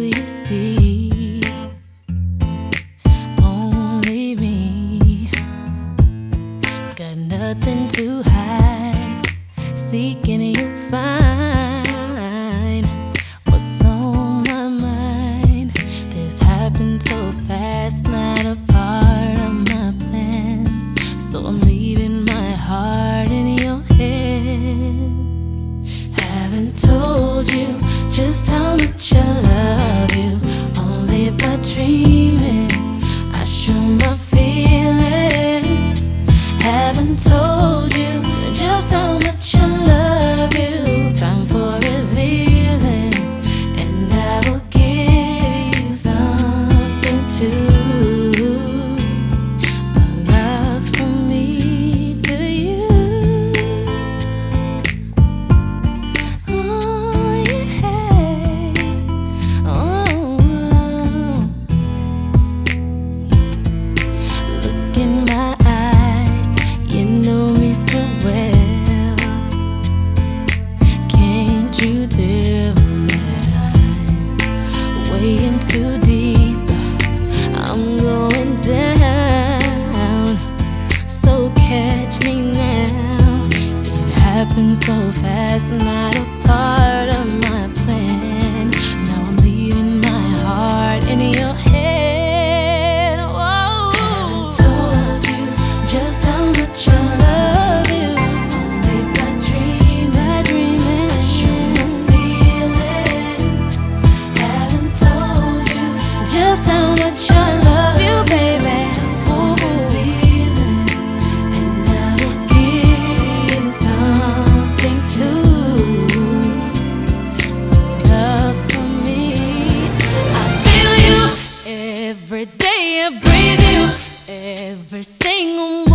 you see? Only me. Got nothing to hide. Seeking you find what's on my mind. This happened so fast, not a part of my plan. So I'm leaving my heart in your hands. Haven't told you just how much I love you. Only by dreaming I show my feelings. Haven't told you just how much I love you. Time for revealing, and I will give you something to. Too deep, I'm going down. So catch me now. It happened so fast, not a part of my plan. Now I'm leaving my heart in your head. Whoa. I told you just how much I love you. Only by dreaming, I show my feelings. Haven't told you just how much I love you, baby. Ooh, feeling, and I will give you something too. Love for me. I feel you every day. I breathe you every single